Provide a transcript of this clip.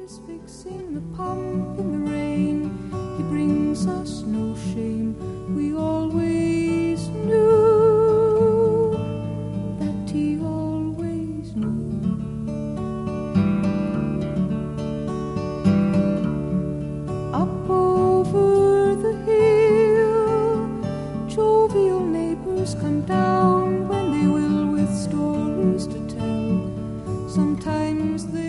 is fixing the pump in the rain. He brings us no shame. We always knew that he always knew. Up over the hill, jovial neighbors come down when they will with stories to tell. Sometimes they